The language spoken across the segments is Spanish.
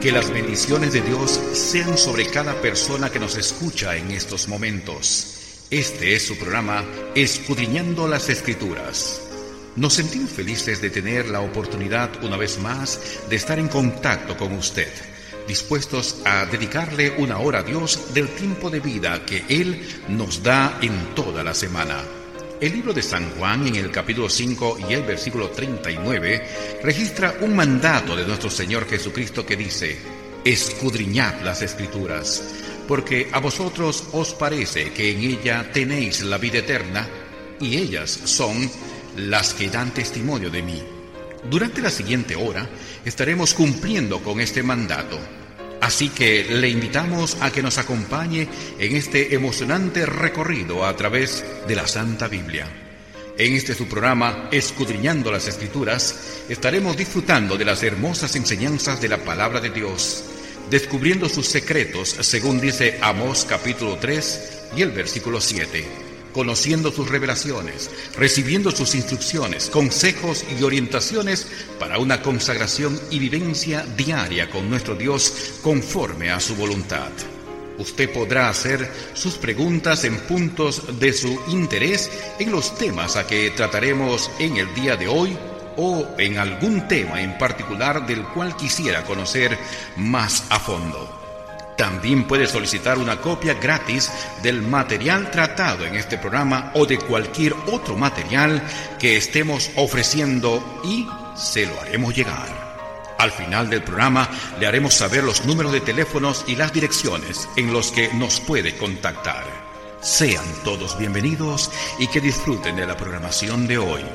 Que las bendiciones de Dios sean sobre cada persona que nos escucha en estos momentos. Este es su programa Escudriñando las Escrituras. Nos sentimos felices de tener la oportunidad una vez más de estar en contacto con usted, dispuestos a dedicarle una hora a Dios del tiempo de vida que Él nos da en toda la semana. El libro de San Juan, en el capítulo 5 y el versículo 39, registra un mandato de nuestro Señor Jesucristo que dice: escudriñad las Escrituras, porque a vosotros os parece que en ella tenéis la vida eterna, y ellas son las que dan testimonio de mí. Durante la siguiente hora estaremos cumpliendo con este mandato. Así que le invitamos a que nos acompañe en este emocionante recorrido a través de la Santa Biblia. En este su programa, Escudriñando las Escrituras, estaremos disfrutando de las hermosas enseñanzas de la Palabra de Dios, descubriendo sus secretos, según dice Amós capítulo 3 y el versículo 7. Conociendo sus revelaciones, recibiendo sus instrucciones, consejos y orientaciones para una consagración y vivencia diaria con nuestro Dios conforme a su voluntad. Usted podrá hacer sus preguntas en puntos de su interés en los temas a que trataremos en el día de hoy o en algún tema en particular del cual quisiera conocer más a fondo. También puede solicitar una copia gratis del material tratado en este programa o de cualquier otro material que estemos ofreciendo y se lo haremos llegar. Al final del programa le haremos saber los números de teléfonos y las direcciones en los que nos puede contactar. Sean todos bienvenidos y que disfruten de la programación de hoy.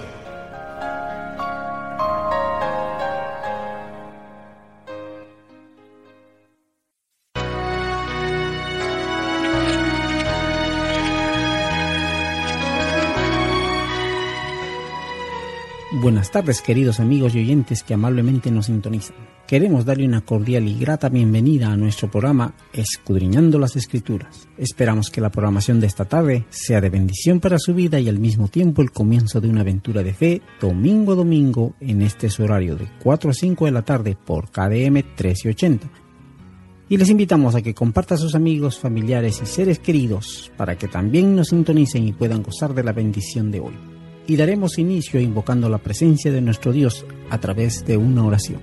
Buenas tardes, queridos amigos y oyentes que amablemente nos sintonizan. Queremos darle una cordial y grata bienvenida a nuestro programa Escudriñando las Escrituras. Esperamos que la programación de esta tarde sea de bendición para su vida y al mismo tiempo el comienzo de una aventura de fe domingo a domingo en este su horario de 4 a 5 de la tarde por KDM 1380. Y les invitamos a que compartan a sus amigos, familiares y seres queridos para que también nos sintonicen y puedan gozar de la bendición de hoy. Y daremos inicio invocando la presencia de nuestro Dios a través de una oración.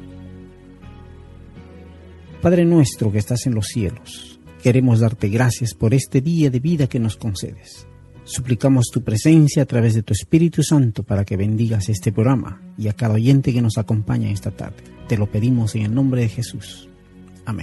Padre nuestro que estás en los cielos, queremos darte gracias por este día de vida que nos concedes. Suplicamos tu presencia a través de tu Espíritu Santo para que bendigas este programa y a cada oyente que nos acompaña esta tarde. Te lo pedimos en el nombre de Jesús. Amén.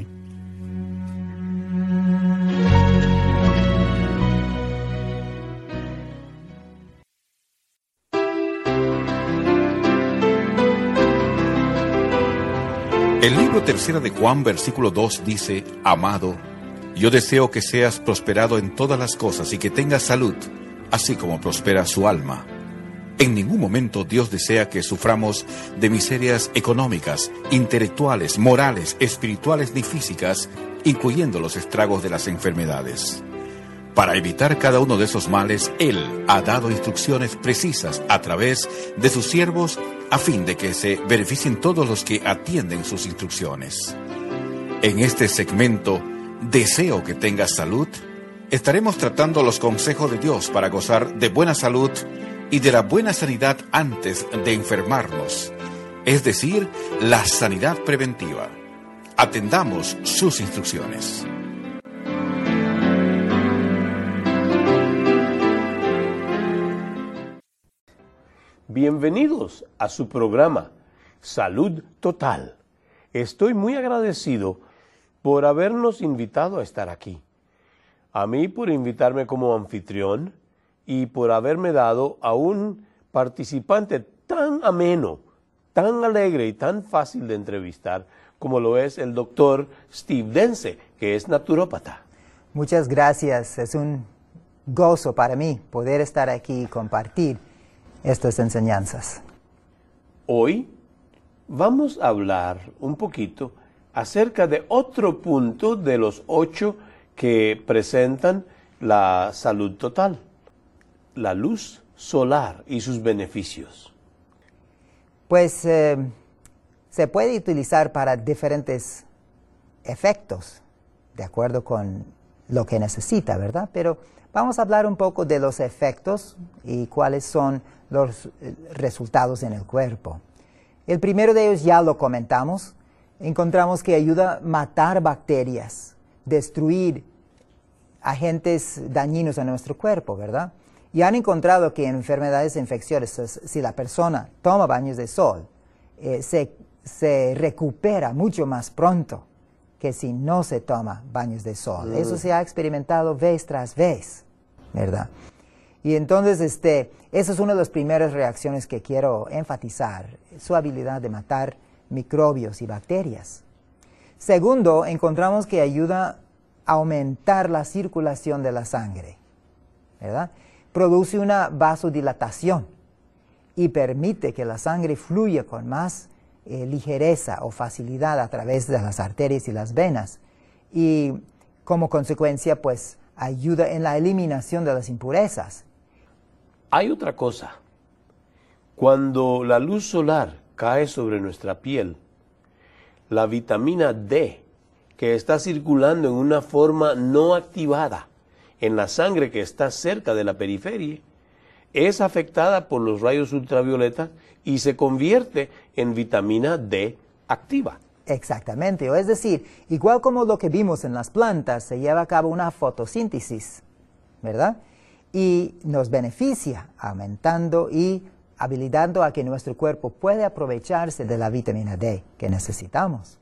El libro 3 de Juan, versículo 2 dice: Amado, yo deseo que seas prosperado en todas las cosas y que tengas salud, así como prospera su alma. En ningún momento Dios desea que suframos de miserias económicas, intelectuales, morales, espirituales ni físicas, incluyendo los estragos de las enfermedades. Para evitar cada uno de esos males, Él ha dado instrucciones precisas a través de sus siervos a fin de que se beneficien todos los que atienden sus instrucciones. En este segmento, Deseo que tengas salud, estaremos tratando los consejos de Dios para gozar de buena salud y de la buena sanidad antes de enfermarnos, es decir, la sanidad preventiva. Atendamos sus instrucciones. Bienvenidos a su programa Salud Total. Estoy muy agradecido por habernos invitado a estar aquí. A mí por invitarme como anfitrión y por haberme dado a un participante tan ameno, tan alegre y tan fácil de entrevistar como lo es el doctor Steve Dence, que es naturópata. Muchas gracias. Es un gozo para mí poder estar aquí y compartir estas enseñanzas. Hoy vamos a hablar un poquito acerca de otro punto de los 8 que presentan la salud total, la luz solar y sus beneficios. Pues se puede utilizar para diferentes efectos, de acuerdo con lo que necesita, ¿verdad? Pero vamos a hablar un poco de los efectos y cuáles son los resultados en el cuerpo. El primero de ellos ya lo comentamos. Encontramos que ayuda a matar bacterias, destruir agentes dañinos en nuestro cuerpo, ¿verdad? Y han encontrado que en enfermedades infecciosas, si la persona toma baños de sol, se recupera mucho más pronto que si no se toma baños de sol. Eso se ha experimentado vez tras vez, ¿verdad? Y entonces, esa es una de las primeras reacciones que quiero enfatizar, su habilidad de matar microbios y bacterias. Segundo, encontramos que ayuda a aumentar la circulación de la sangre, ¿verdad? Produce una vasodilatación y permite que la sangre fluya con más ligereza o facilidad a través de las arterias y las venas. Y como consecuencia, pues, ayuda en la eliminación de las impurezas. Hay otra cosa. Cuando la luz solar cae sobre nuestra piel, la vitamina D, que está circulando en una forma no activada en la sangre que está cerca de la periferia, es afectada por los rayos ultravioleta y se convierte en vitamina D activa. Exactamente, es decir, igual como lo que vimos en las plantas, se lleva a cabo una fotosíntesis, ¿verdad? Y nos beneficia aumentando y habilitando a que nuestro cuerpo puede aprovecharse de la vitamina D que necesitamos.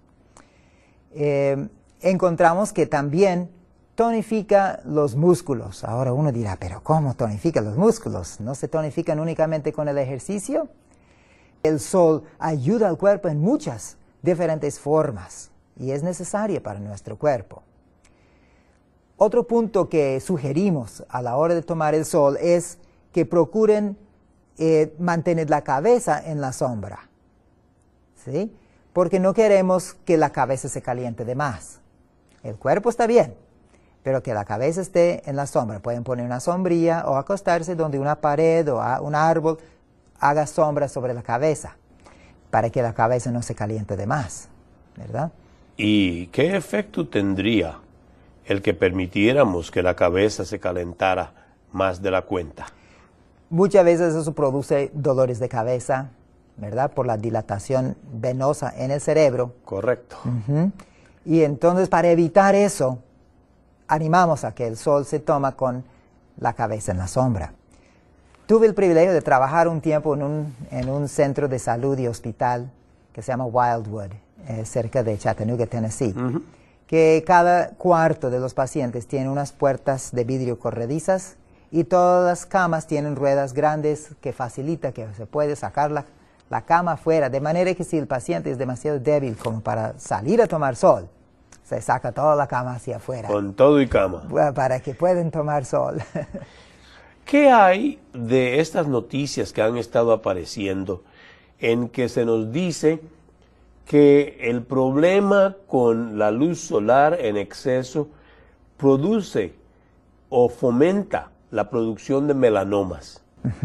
Encontramos que también tonifica los músculos. Ahora uno dirá, ¿pero cómo tonifica los músculos? ¿No se tonifican únicamente con el ejercicio? El sol ayuda al cuerpo en muchas diferentes formas y es necesaria para nuestro cuerpo. Otro punto que sugerimos a la hora de tomar el sol es que procuren mantener la cabeza en la sombra, ¿sí? Porque no queremos que la cabeza se caliente de más. El cuerpo está bien, pero que la cabeza esté en la sombra. Pueden poner una sombrilla o acostarse donde una pared o un árbol haga sombra sobre la cabeza, para que la cabeza no se caliente de más, ¿verdad? ¿Y qué efecto tendría el que permitiéramos que la cabeza se calentara más de la cuenta? Muchas veces eso produce dolores de cabeza, ¿verdad? Por la dilatación venosa en el cerebro. Correcto. Y entonces, para evitar eso, animamos a que el sol se toma con la cabeza en la sombra. Tuve el privilegio de trabajar un tiempo en un centro de salud y hospital que se llama Wildwood, cerca de Chattanooga, Tennessee, que cada cuarto de los pacientes tiene unas puertas de vidrio corredizas y todas las camas tienen ruedas grandes que facilita que se puede sacar la cama afuera, de manera que si el paciente es demasiado débil como para salir a tomar sol, se saca toda la cama hacia afuera. Con todo y cama. Para que puedan tomar sol. ¿Qué hay de estas noticias que han estado apareciendo en que se nos dice que el problema con la luz solar en exceso produce o fomenta la producción de melanomas?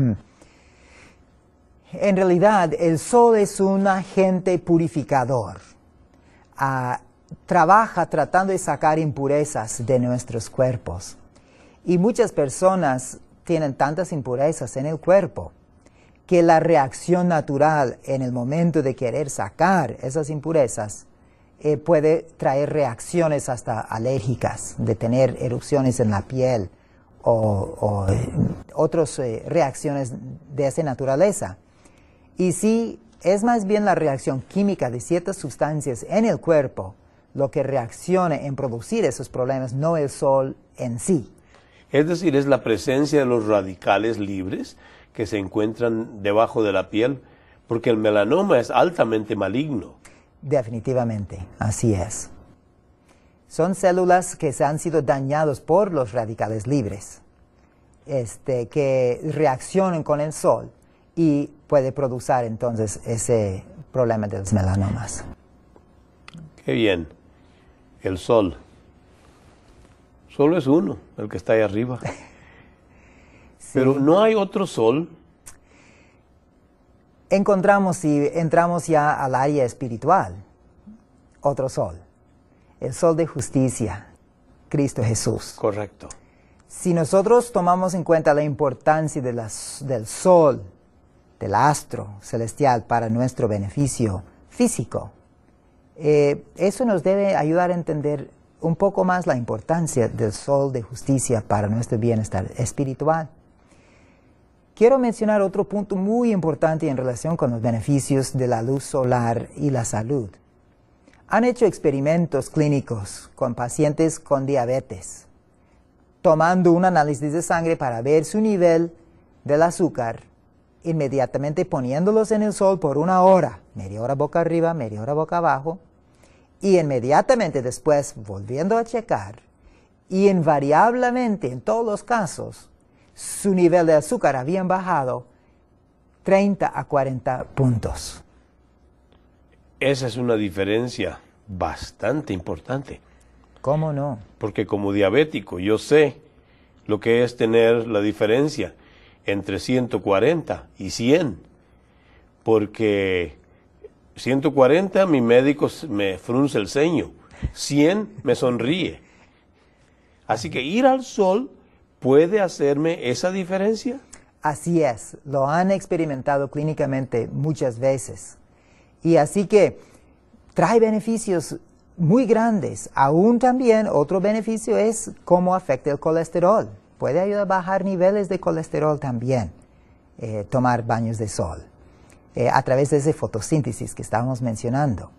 En realidad, el sol es un agente purificador. Trabaja tratando de sacar impurezas de nuestros cuerpos. Y muchas personas tienen tantas impurezas en el cuerpo que la reacción natural en el momento de querer sacar esas impurezas puede traer reacciones hasta alérgicas, de tener erupciones en la piel o otras reacciones de esa naturaleza. Y sí, es más bien la reacción química de ciertas sustancias en el cuerpo lo que reacciona en producir esos problemas, no el sol en sí. Es decir, es la presencia de los radicales libres que se encuentran debajo de la piel, porque el melanoma es altamente maligno. Definitivamente, así es. Son células que se han sido dañadas por los radicales libres, que reaccionan con el sol y puede producir entonces ese problema de los melanomas. Qué bien. El sol. Solo es uno, el que está ahí arriba. Sí. Pero no hay otro sol. Encontramos, si entramos ya al área espiritual, otro sol. el sol de justicia, Cristo Jesús. Correcto. Si nosotros tomamos en cuenta la importancia del sol, del astro celestial para nuestro beneficio físico, eso nos debe ayudar a entender un poco más la importancia del sol de justicia para nuestro bienestar espiritual. Quiero mencionar otro punto muy importante en relación con los beneficios de la luz solar y la salud. Han hecho experimentos clínicos con pacientes con diabetes, tomando un análisis de sangre para ver su nivel del azúcar, inmediatamente poniéndolos en el sol por 1 hora, media hora boca arriba, media hora boca abajo, y inmediatamente después volviendo a checar, y invariablemente en todos los casos, su nivel de azúcar había bajado 30 a 40 puntos. Esa es una diferencia bastante importante. ¿Cómo no? Porque como diabético yo sé lo que es tener la diferencia entre 140 y 100. Porque 140 mi médico me frunce el ceño, 100 me sonríe. Así que ir al sol puede hacerme esa diferencia. Así es, lo han experimentado clínicamente muchas veces. Y así que trae beneficios muy grandes. Aún también otro beneficio es cómo afecta el colesterol. Puede ayudar a bajar niveles de colesterol también, tomar baños de sol, a través de esa fotosíntesis que estábamos mencionando.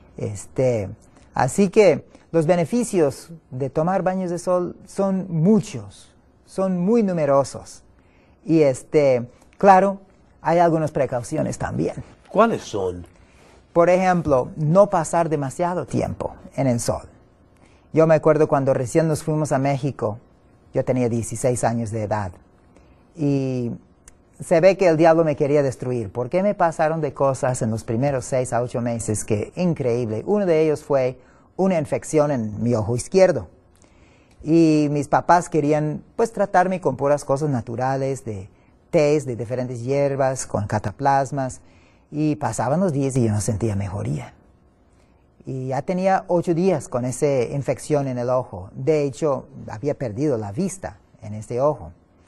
Así que los beneficios de tomar baños de sol son muchos, son muy numerosos. Y claro, hay algunas precauciones también. ¿Cuáles son? Por ejemplo, no pasar demasiado tiempo en el sol. Yo me acuerdo cuando recién nos fuimos a México, yo tenía 16 años de edad. Y se ve que el diablo me quería destruir, porque me pasaron de cosas en los primeros 6 a 8 meses que increíble. Uno de ellos fue una infección en mi ojo izquierdo. Y mis papás querían pues tratarme con puras cosas naturales, de tés, de diferentes hierbas, con cataplasmas. Y pasaban los días y yo no sentía mejoría. Y ya tenía 8 días con esa infección en el ojo. De hecho, había perdido la vista en este ojo.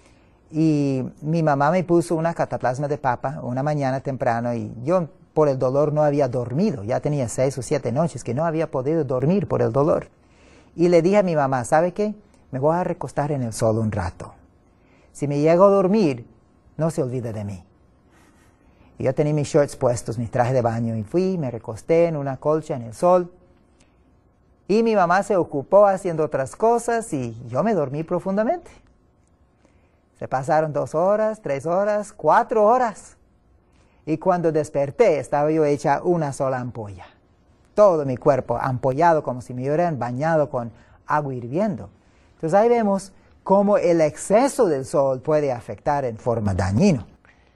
Y mi mamá me puso una cataplasma de papa una mañana temprano y yo por el dolor no había dormido. Ya tenía 6 o 7 noches que no había podido dormir por el dolor. Y le dije a mi mamá, ¿sabe qué? Me voy a recostar en el sol un rato. Si me llego a dormir, no se olvida de mí. Y yo tenía mis shorts puestos, mi traje de baño, y fui, me recosté en una colcha en el sol. Y mi mamá se ocupó haciendo otras cosas y yo me dormí profundamente. Se pasaron 2 horas, 3 horas, 4 horas. Y cuando desperté estaba yo hecha una sola ampolla. Todo mi cuerpo ampollado como si me hubieran bañado con agua hirviendo. Entonces ahí vemos cómo el exceso del sol puede afectar en forma dañina.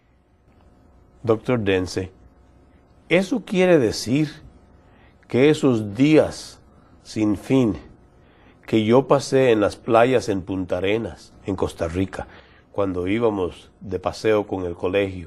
Doctor Dense, ¿eso quiere decir que esos días sin fin que yo pasé en las playas en Punta Arenas, en Costa Rica, cuando íbamos de paseo con el colegio,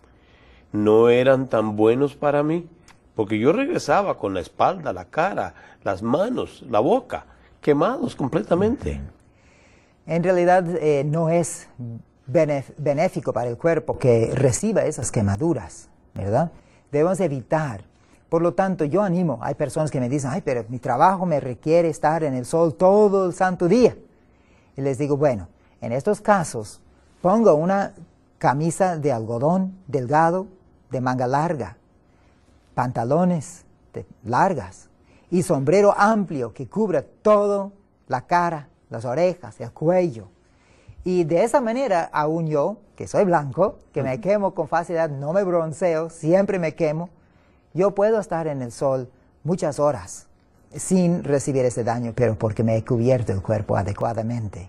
no eran tan buenos para mí? Porque yo regresaba con la espalda, la cara, las manos, la boca, quemados completamente. En realidad no es benéfico para el cuerpo que reciba esas quemaduras, ¿verdad? Debemos evitar. Por lo tanto, yo animo, hay personas que me dicen, ay, pero mi trabajo me requiere estar en el sol todo el santo día. Y les digo, bueno, en estos casos, pongo una camisa de algodón delgado, de manga larga, pantalones largas y sombrero amplio que cubra toda la cara, las orejas, el cuello. Y de esa manera, aún yo, que soy blanco, que me quemo con facilidad, no me bronceo, siempre me quemo, yo puedo estar en el sol muchas horas sin recibir ese daño, pero porque me he cubierto el cuerpo adecuadamente.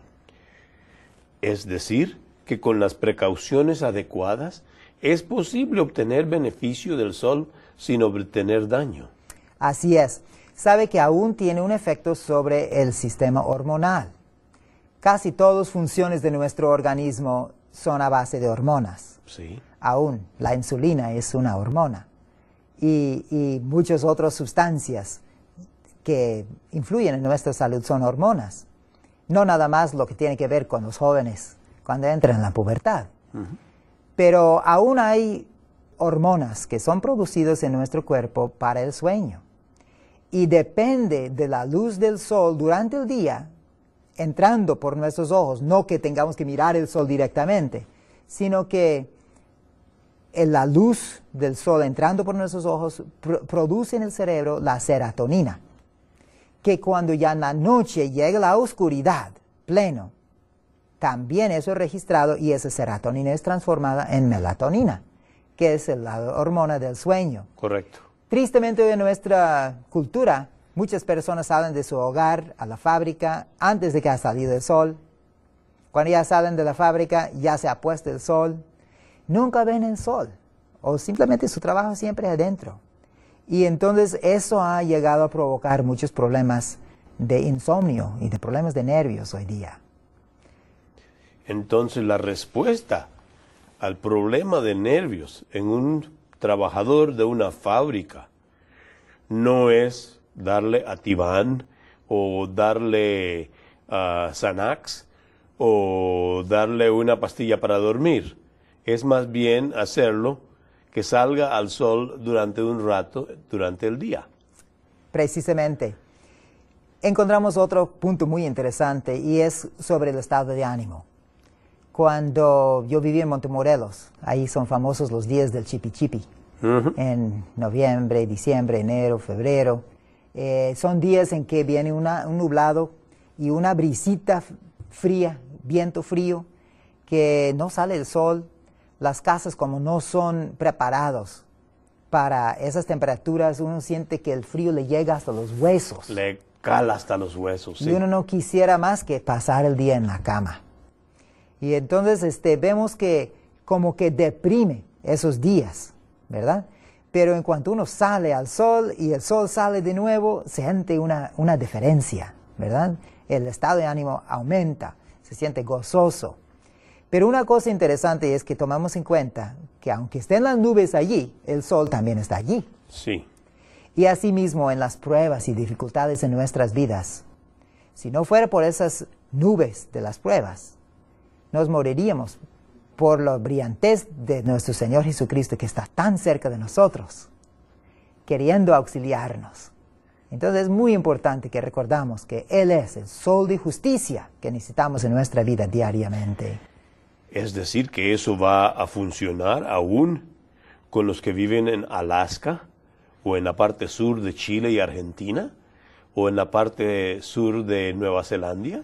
Es decir, que con las precauciones adecuadas es posible obtener beneficio del sol sin obtener daño. Así es. Sabe que aún tiene un efecto sobre el sistema hormonal. Casi todas las funciones de nuestro organismo son a base de hormonas. Sí. Aún la insulina es una hormona. Y muchas otras sustancias que influyen en nuestra salud son hormonas. No nada más lo que tiene que ver con los jóvenes cuando entran en la pubertad. Pero aún hay hormonas que son producidas en nuestro cuerpo para el sueño. Y depende de la luz del sol durante el día, entrando por nuestros ojos, no que tengamos que mirar el sol directamente, sino que la luz del sol entrando por nuestros ojos produce en el cerebro la serotonina, que cuando ya en la noche llega la oscuridad, pleno, también eso es registrado y esa serotonina es transformada en melatonina, que es la hormona del sueño. Correcto. Tristemente en nuestra cultura, muchas personas salen de su hogar a la fábrica antes de que ha salido el sol. Cuando ya salen de la fábrica, ya se ha puesto el sol. Nunca ven el sol, o simplemente su trabajo siempre adentro. Y entonces eso ha llegado a provocar muchos problemas de insomnio y de problemas de nervios hoy día. Entonces la respuesta al problema de nervios en un trabajador de una fábrica no es darle Ativan o darle Xanax o darle una pastilla para dormir. Es más bien hacerlo que salga al sol durante un rato durante el día. Precisamente. Encontramos otro punto muy interesante y es sobre el estado de ánimo. Cuando yo viví en Montemorelos, ahí son famosos los días del chipi chipi. En noviembre, diciembre, enero, febrero. Son días en que viene un nublado y una brisita fría, viento frío, que no sale el sol. Las casas, como no son preparados para esas temperaturas, uno siente que el frío le llega hasta los huesos. Le cala hasta los huesos. Y uno no quisiera más que pasar el día en la cama. Y entonces vemos que como que deprime esos días, ¿verdad? Pero en cuanto uno sale al sol y el sol sale de nuevo, se siente una diferencia, ¿verdad? El estado de ánimo aumenta, se siente gozoso. Pero una cosa interesante es que tomamos en cuenta que aunque estén las nubes allí, el sol también está allí. Sí. Y asimismo en las pruebas y dificultades en nuestras vidas, si no fuera por esas nubes de las pruebas, nos moriríamos por la brillantez de nuestro Señor Jesucristo que está tan cerca de nosotros, queriendo auxiliarnos. Entonces es muy importante que recordamos que Él es el sol de justicia que necesitamos en nuestra vida diariamente. Es decir, que eso va a funcionar aún con los que viven en Alaska, o en la parte sur de Chile y Argentina, o en la parte sur de Nueva Zelanda.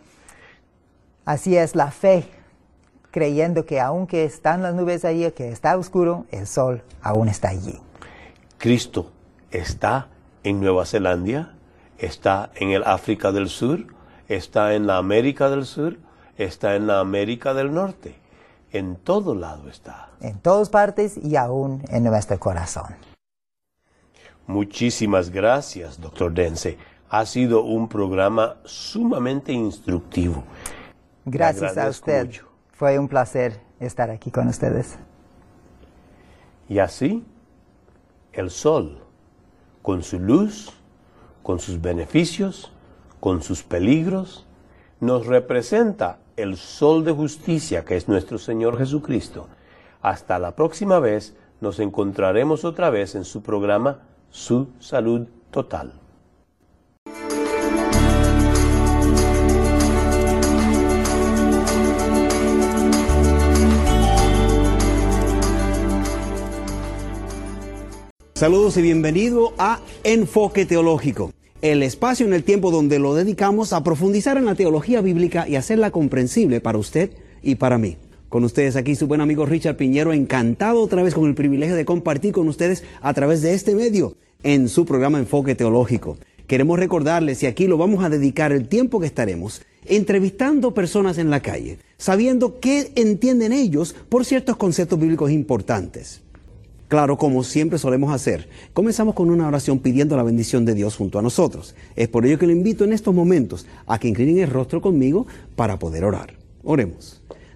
Así es la fe, creyendo que aunque están las nubes allí, que está oscuro, el sol aún está allí. Cristo está en Nueva Zelanda, está en el África del Sur, está en la América del Sur, está en la América del Norte. En todo lado está. En todas partes y aún en nuestro corazón. Muchísimas gracias, Dr. Dence. Ha sido un programa sumamente instructivo. Gracias a usted. Mucho. Fue un placer estar aquí con ustedes. Y así, el sol, con su luz, con sus beneficios, con sus peligros, nos representa el sol de justicia que es nuestro Señor Jesucristo. Hasta la próxima vez nos encontraremos otra vez en su programa Su Salud Total. Saludos y bienvenido a Enfoque Teológico, el espacio en el tiempo donde lo dedicamos a profundizar en la teología bíblica y hacerla comprensible para usted y para mí. Con ustedes aquí su buen amigo Richard Piñero, encantado otra vez con el privilegio de compartir con ustedes a través de este medio en su programa Enfoque Teológico. Queremos recordarles, y aquí lo vamos a dedicar el tiempo que estaremos, entrevistando personas en la calle, sabiendo qué entienden ellos por ciertos conceptos bíblicos importantes. Claro, como siempre solemos hacer, comenzamos con una oración pidiendo la bendición de Dios junto a nosotros. Es por ello que lo invito en estos momentos a que inclinen el rostro conmigo para poder orar. Oremos.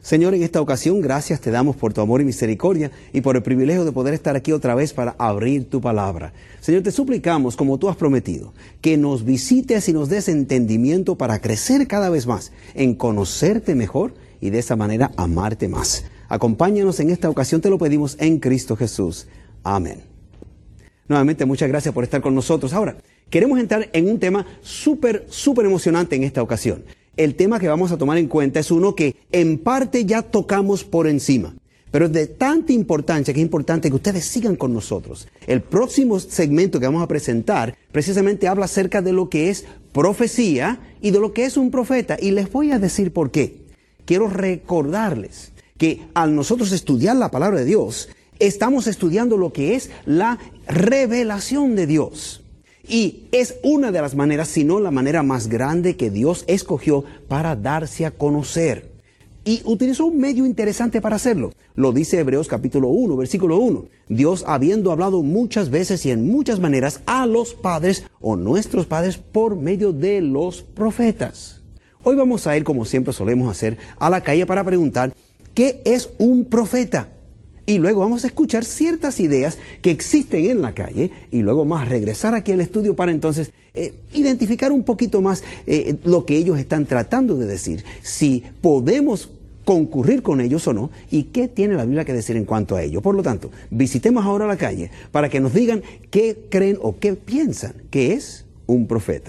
Señor, en esta ocasión, gracias te damos por tu amor y misericordia y por el privilegio de poder estar aquí otra vez para abrir tu palabra. Señor, te suplicamos, como tú has prometido, que nos visites y nos des entendimiento para crecer cada vez más en conocerte mejor y de esa manera amarte más. Acompáñanos en esta ocasión, te lo pedimos en Cristo Jesús. Amén. Nuevamente, muchas gracias por estar con nosotros. Ahora, queremos entrar en un tema súper emocionante en esta ocasión. El tema que vamos a tomar en cuenta es uno que en parte ya tocamos por encima, pero es de tanta importancia que es importante que ustedes sigan con nosotros. El próximo segmento que vamos a presentar precisamente habla acerca de lo que es profecía y de lo que es un profeta, y les voy a decir por qué. Quiero recordarles que al nosotros estudiar la palabra de Dios, estamos estudiando lo que es la revelación de Dios. Y es una de las maneras, si no la manera más grande que Dios escogió para darse a conocer. Y utilizó un medio interesante para hacerlo. Lo dice Hebreos capítulo 1, versículo 1. Dios, habiendo hablado muchas veces y en muchas maneras a los padres o nuestros padres por medio de los profetas. Hoy vamos a ir, como siempre solemos hacer, a la calle para preguntar, ¿qué es un profeta? Y luego vamos a escuchar ciertas ideas que existen en la calle y luego más regresar aquí al estudio para entonces identificar un poquito más lo que ellos están tratando de decir, si podemos concurrir con ellos o no y qué tiene la Biblia que decir en cuanto a ello. Por lo tanto, visitemos ahora la calle para que nos digan qué creen o qué piensan que es un profeta.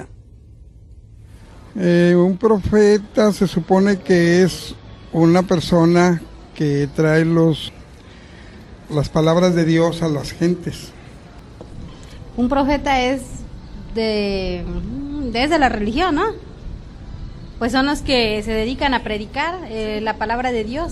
Un profeta se supone que es una persona que trae las palabras de Dios a las gentes. Un profeta es desde la religión, ¿no? Pues son los que se dedican a predicar la palabra de Dios.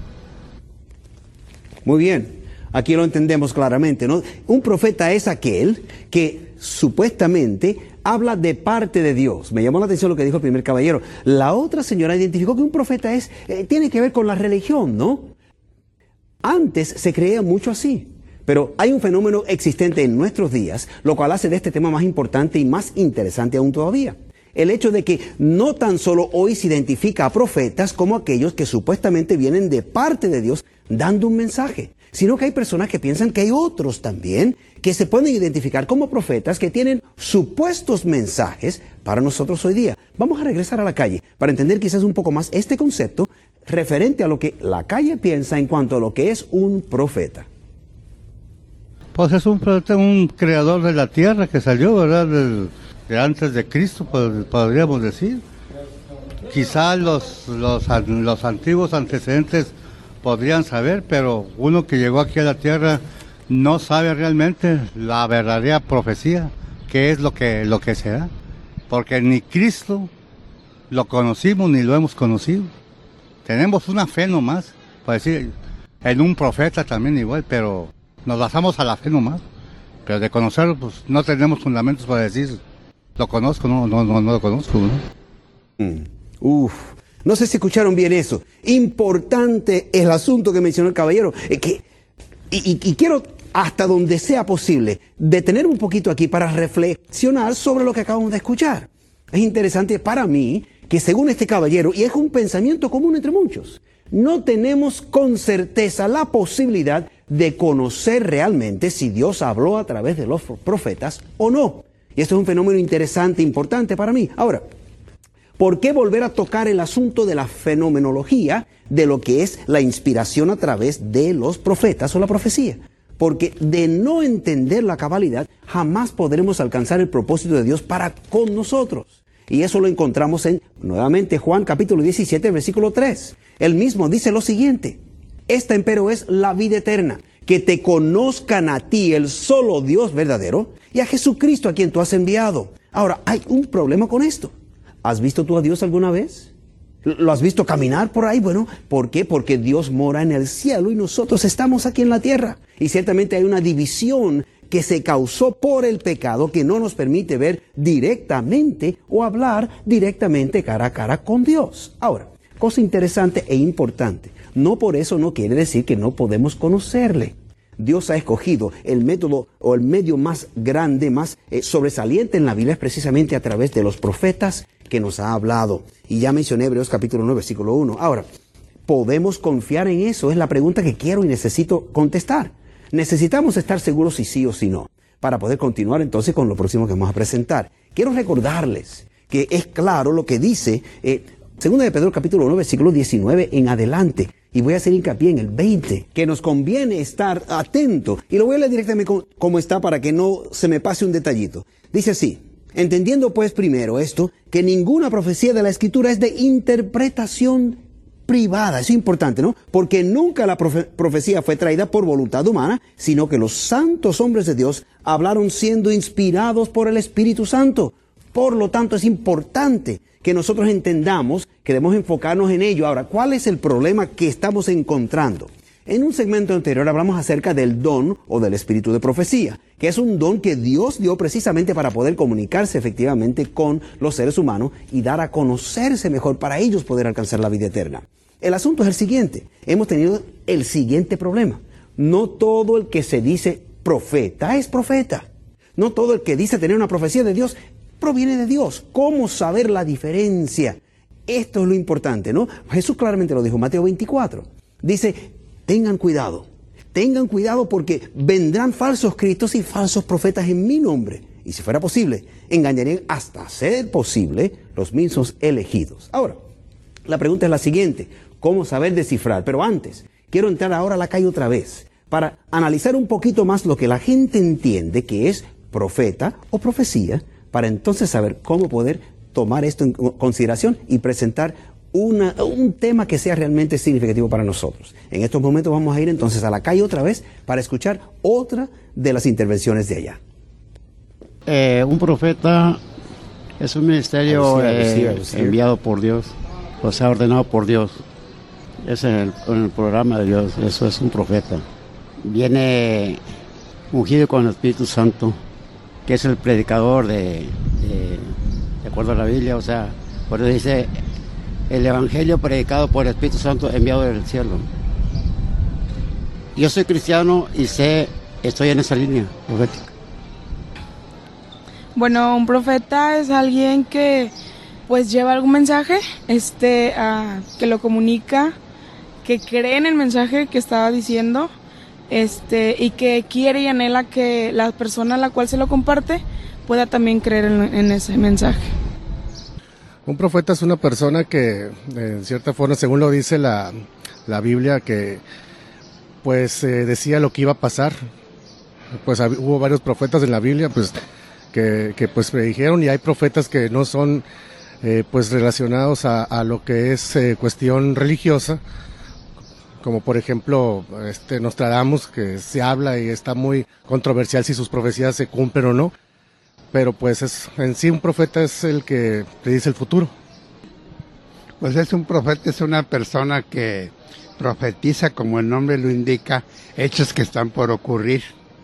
Muy bien, aquí lo entendemos claramente, ¿no? Un profeta es aquel que supuestamente habla de parte de Dios. Me llamó la atención lo que dijo el primer caballero. La otra señora identificó que un profeta tiene que ver con la religión, ¿no? Antes se creía mucho así, pero hay un fenómeno existente en nuestros días, lo cual hace de este tema más importante y más interesante aún todavía. El hecho de que no tan solo hoy se identifica a profetas como aquellos que supuestamente vienen de parte de Dios dando un mensaje, sino que hay personas que piensan que hay otros también que se pueden identificar como profetas que tienen supuestos mensajes para nosotros hoy día. Vamos a regresar a la calle para entender quizás un poco más este concepto referente a lo que la calle piensa en cuanto a lo que es un profeta. Pues es un creador de la tierra que salió, ¿verdad? De antes de Cristo, podríamos decir. Quizás los antiguos antecedentes podrían saber, pero uno que llegó aquí a la tierra no sabe realmente la verdadera profecía, qué es lo que será. Porque ni Cristo lo conocimos ni lo hemos conocido. Tenemos una fe nomás, para decir, en un profeta también igual, pero nos basamos a la fe nomás. Pero de conocerlo, pues no tenemos fundamentos para decir, lo conozco, no lo conozco, ¿no? No sé si escucharon bien eso. Importante el asunto que mencionó el caballero. Y quiero, hasta donde sea posible, detener un poquito aquí para reflexionar sobre lo que acabamos de escuchar. Es interesante para mí que según este caballero, y es un pensamiento común entre muchos, no tenemos con certeza la posibilidad de conocer realmente si Dios habló a través de los profetas o no. Y esto es un fenómeno interesante, importante para mí. Ahora, ¿por qué volver a tocar el asunto de la fenomenología de lo que es la inspiración a través de los profetas o la profecía? Porque de no entender la cabalidad, jamás podremos alcanzar el propósito de Dios para con nosotros. Y eso lo encontramos en, nuevamente, Juan capítulo 17, versículo 3. Él mismo dice lo siguiente: esta empero es la vida eterna, que te conozcan a ti, el solo Dios verdadero, y a Jesucristo a quien tú has enviado. Ahora, hay un problema con esto. ¿Has visto tú a Dios alguna vez? ¿Lo has visto caminar por ahí? Bueno, ¿por qué? Porque Dios mora en el cielo y nosotros estamos aquí en la tierra. Y ciertamente hay una división que se causó por el pecado que no nos permite ver directamente o hablar directamente cara a cara con Dios. Ahora, cosa interesante e importante, no por eso no quiere decir que no podemos conocerle. Dios ha escogido el método o el medio más grande, más sobresaliente en la Biblia es precisamente a través de los profetas que nos ha hablado. Y ya mencioné Hebreos capítulo 9, versículo 1. Ahora, ¿Podemos confiar en eso? Es la pregunta que quiero y necesito contestar. Necesitamos estar seguros si sí o si no, para poder continuar entonces con lo próximo que vamos a presentar. Quiero recordarles que es claro lo que dice 2 de Pedro capítulo 1, versículo 19 en adelante. Y voy a hacer hincapié en el 20, que nos conviene estar atento. Y lo voy a leer directamente como está para que no se me pase un detallito. Dice así: entendiendo pues primero esto, que ninguna profecía de la Escritura es de interpretación privada. Eso es importante, ¿no? Porque nunca la profecía fue traída por voluntad humana, sino que los santos hombres de Dios hablaron siendo inspirados por el Espíritu Santo. Por lo tanto, es importante que nosotros entendamos que debemos enfocarnos en ello. Ahora, ¿cuál es el problema que estamos encontrando? En un segmento anterior hablamos acerca del don o del espíritu de profecía, que es un don que Dios dio precisamente para poder comunicarse efectivamente con los seres humanos y dar a conocerse mejor para ellos poder alcanzar la vida eterna. El asunto es el siguiente. Hemos tenido el siguiente problema. No todo el que se dice profeta es profeta. No todo el que dice tener una profecía de Dios proviene de Dios. ¿Cómo saber la diferencia? Esto es lo importante, ¿no? Jesús claramente lo dijo en Mateo 24. Dice: tengan cuidado porque vendrán falsos cristos y falsos profetas en mi nombre. Y si fuera posible, engañarían hasta ser posible los mismos elegidos. Ahora, la pregunta es la siguiente: ¿cómo saber descifrar? Pero antes, quiero entrar ahora a la calle otra vez para analizar un poquito más lo que la gente entiende que es profeta o profecía, para entonces saber cómo poder tomar esto en consideración y presentar un tema que sea realmente significativo para nosotros. En estos momentos vamos a ir entonces a la calle otra vez para escuchar otra de las intervenciones de allá. Un profeta es un ministerio enviado por Dios, o sea, ordenado por Dios. Es en el programa de Dios, eso es un profeta. Viene ungido con el Espíritu Santo, que es el predicador de acuerdo a la Biblia, o sea, por eso dice el Evangelio predicado por el Espíritu Santo enviado del cielo. Yo soy cristiano y estoy en esa línea profética. Bueno, un profeta es alguien que pues lleva algún mensaje, que lo comunica, que cree en el mensaje que estaba diciendo, y que quiere y anhela que la persona a la cual se lo comparte pueda también creer en ese mensaje. Un profeta es una persona que, en cierta forma, según lo dice la Biblia, que pues decía lo que iba a pasar. Pues hubo varios profetas en la Biblia, pues que pues predijeron, y hay profetas que no son pues relacionados a lo que es cuestión religiosa, como por ejemplo Nostradamus, que se habla y está muy controversial si sus profecías se cumplen o no. Pero pues en sí un profeta es el que predice el futuro. Pues un profeta es una persona que profetiza, como el nombre lo indica, hechos que están por ocurrir.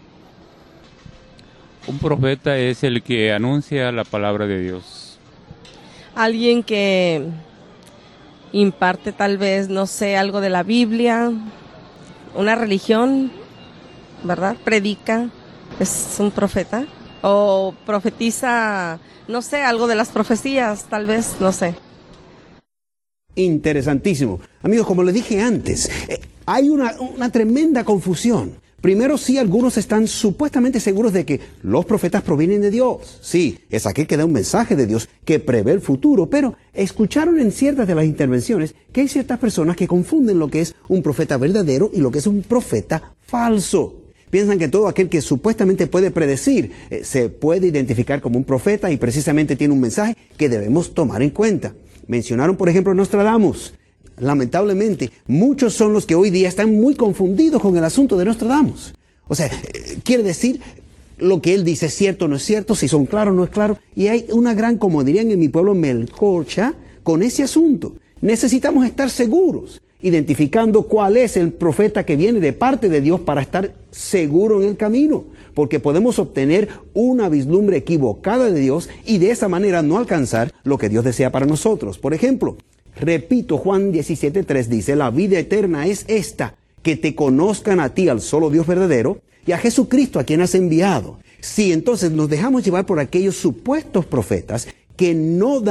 Un profeta es el que anuncia la palabra de Dios. Alguien que imparte tal vez, no sé, algo de la Biblia, una religión, ¿verdad? Predica, es un profeta. O profetiza, no sé, algo de las profecías, tal vez, no sé. Interesantísimo. Amigos, como les dije antes, hay una tremenda confusión. Primero, sí, algunos están supuestamente seguros de que los profetas provienen de Dios. Sí, es aquel que da un mensaje de Dios que prevé el futuro, pero escucharon en ciertas de las intervenciones que hay ciertas personas que confunden lo que es un profeta verdadero y lo que es un profeta falso. Piensan que todo aquel que supuestamente puede predecir se puede identificar como un profeta y precisamente tiene un mensaje que debemos tomar en cuenta. Mencionaron, por ejemplo, Nostradamus. Lamentablemente, muchos son los que hoy día están muy confundidos con el asunto de Nostradamus. O sea, quiere decir lo que él dice es cierto o no es cierto, si son claros o no es claro. Y hay una gran, como dirían en mi pueblo, melcocha con ese asunto. Necesitamos estar seguros, identificando cuál es el profeta que viene de parte de Dios para estar seguro en el camino, porque podemos obtener una vislumbre equivocada de Dios y de esa manera no alcanzar lo que Dios desea para nosotros. Por ejemplo, repito, Juan 17:3 dice: la vida eterna es esta, que te conozcan a ti, al solo Dios verdadero, y a Jesucristo a quien has enviado. Sí, entonces nos dejamos llevar por aquellos supuestos profetas que no dan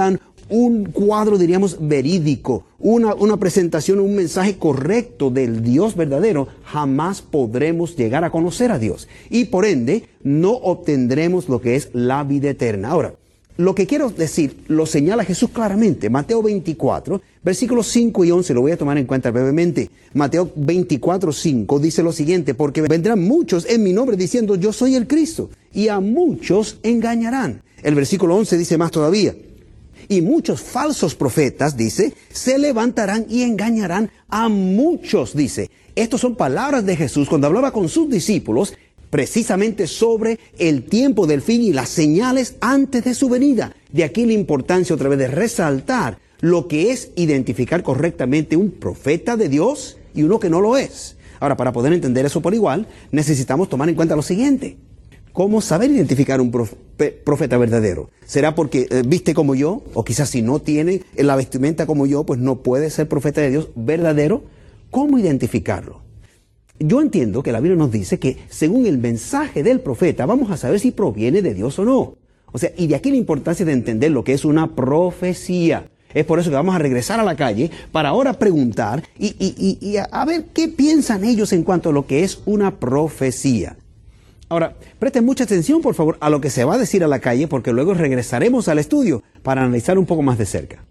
un cuadro, diríamos, verídico, una presentación, un mensaje correcto del Dios verdadero, jamás podremos llegar a conocer a Dios. Y por ende, no obtendremos lo que es la vida eterna. Ahora, lo que quiero decir, lo señala Jesús claramente. Mateo 24, versículos 5 y 11, lo voy a tomar en cuenta brevemente. Mateo 24, 5 dice lo siguiente: porque vendrán muchos en mi nombre diciendo, yo soy el Cristo, y a muchos engañarán. El versículo 11 dice más todavía: y muchos falsos profetas, dice, se levantarán y engañarán a muchos, dice. Estas son palabras de Jesús cuando hablaba con sus discípulos precisamente sobre el tiempo del fin y las señales antes de su venida. De aquí la importancia otra vez de resaltar lo que es identificar correctamente un profeta de Dios y uno que no lo es. Ahora, para poder entender eso por igual, necesitamos tomar en cuenta lo siguiente: ¿cómo saber identificar un profeta verdadero? ¿Será porque viste como yo? O quizás si no tiene la vestimenta como yo, pues no puede ser profeta de Dios verdadero. ¿Cómo identificarlo? Yo entiendo que la Biblia nos dice que según el mensaje del profeta vamos a saber si proviene de Dios o no. O sea, y de aquí la importancia de entender lo que es una profecía. Es por eso que vamos a regresar a la calle para ahora preguntar y a ver qué piensan ellos en cuanto a lo que es una profecía. Ahora, presten mucha atención, por favor, a lo que se va a decir a la calle, porque luego regresaremos al estudio para analizar un poco más de cerca.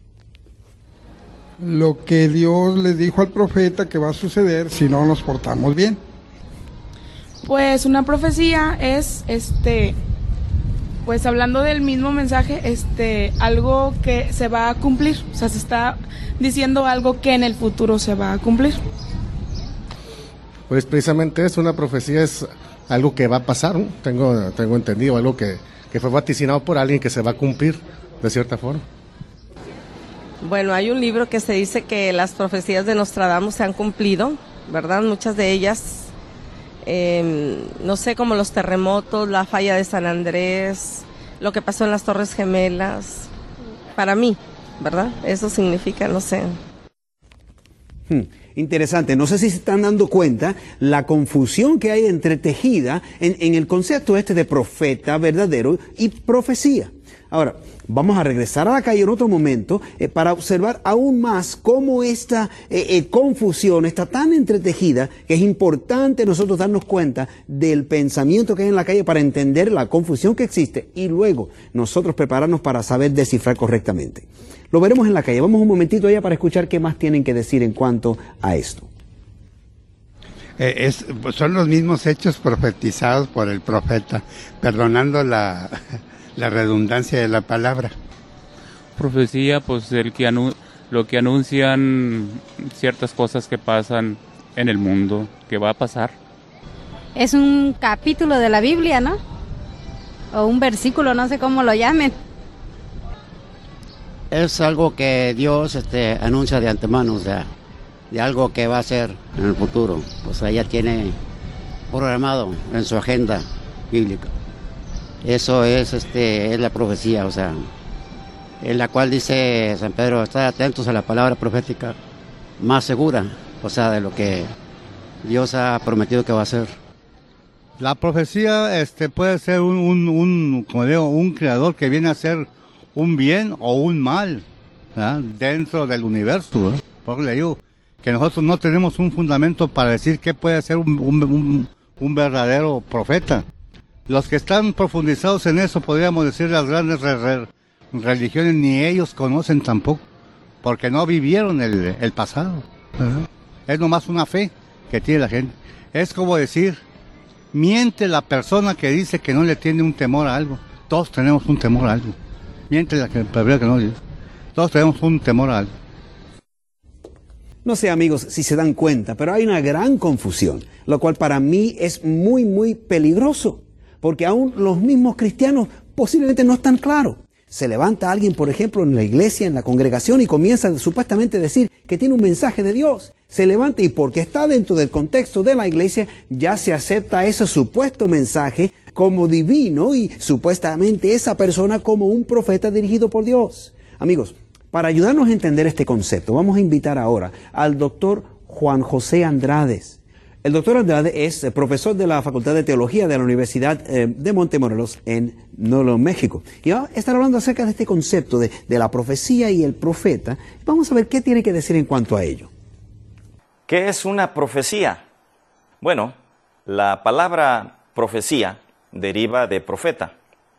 Lo que Dios le dijo al profeta que va a suceder si no nos portamos bien. Pues una profecía es, pues hablando del mismo mensaje, algo que se va a cumplir. O sea, se está diciendo algo que en el futuro se va a cumplir. Pues precisamente es una profecía, es algo que va a pasar, ¿no? Tengo entendido, algo que fue vaticinado por alguien que se va a cumplir de cierta forma. Bueno, hay un libro que se dice que las profecías de Nostradamus se han cumplido, ¿verdad? Muchas de ellas, no sé, como los terremotos, la falla de San Andrés, lo que pasó en las Torres Gemelas, para mí, ¿verdad? Eso significa, no sé. Interesante, no sé si se están dando cuenta la confusión que hay entretejida en el concepto de profeta verdadero y profecía. Ahora, vamos a regresar a la calle en otro momento para observar aún más cómo esta confusión está tan entretejida que es importante nosotros darnos cuenta del pensamiento que hay en la calle para entender la confusión que existe y luego nosotros prepararnos para saber descifrar correctamente. Lo veremos en la calle. Vamos un momentito allá para escuchar qué más tienen que decir en cuanto a esto. Son los mismos hechos profetizados por el profeta, perdonando la redundancia de la palabra. Profecía, pues lo que anuncian ciertas cosas que pasan en el mundo, que va a pasar. Es un capítulo de la Biblia, ¿no? O un versículo, no sé cómo lo llamen. Es algo que Dios anuncia de antemano, o sea, de algo que va a ser en el futuro. O sea, ya tiene programado en su agenda bíblica. Eso es la profecía, o sea, en la cual dice San Pedro, estar atentos a la palabra profética más segura, o sea, de lo que Dios ha prometido que va a hacer. La profecía puede ser como digo, un creador que viene a hacer un bien o un mal, ¿verdad?, dentro del universo, ¿verdad? Por eso le digo que nosotros no tenemos un fundamento para decir qué puede ser un verdadero profeta. Los que están profundizados en eso, podríamos decir, las grandes religiones, ni ellos conocen tampoco, porque no vivieron el pasado, ¿verdad? Es nomás una fe que tiene la gente. Es como decir, miente la persona que dice que no le tiene un temor a algo. Todos tenemos un temor a algo. Miente la persona que no dice. Todos tenemos un temor a algo. No sé, amigos, si se dan cuenta, pero hay una gran confusión, lo cual para mí es muy, muy peligroso. Porque aún los mismos cristianos posiblemente no están claros. Se levanta alguien, por ejemplo, en la iglesia, en la congregación, y comienza supuestamente a decir que tiene un mensaje de Dios. Se levanta y porque está dentro del contexto de la iglesia, ya se acepta ese supuesto mensaje como divino y supuestamente esa persona como un profeta dirigido por Dios. Amigos, para ayudarnos a entender este concepto, vamos a invitar ahora al doctor Juan José Andrades. El doctor Andrade es profesor de la Facultad de Teología de la Universidad de Montemorelos en Nuevo México. Y va a estar hablando acerca de este concepto de la profecía y el profeta. Vamos a ver qué tiene que decir en cuanto a ello. ¿Qué es una profecía? Bueno, la palabra profecía deriva de profeta.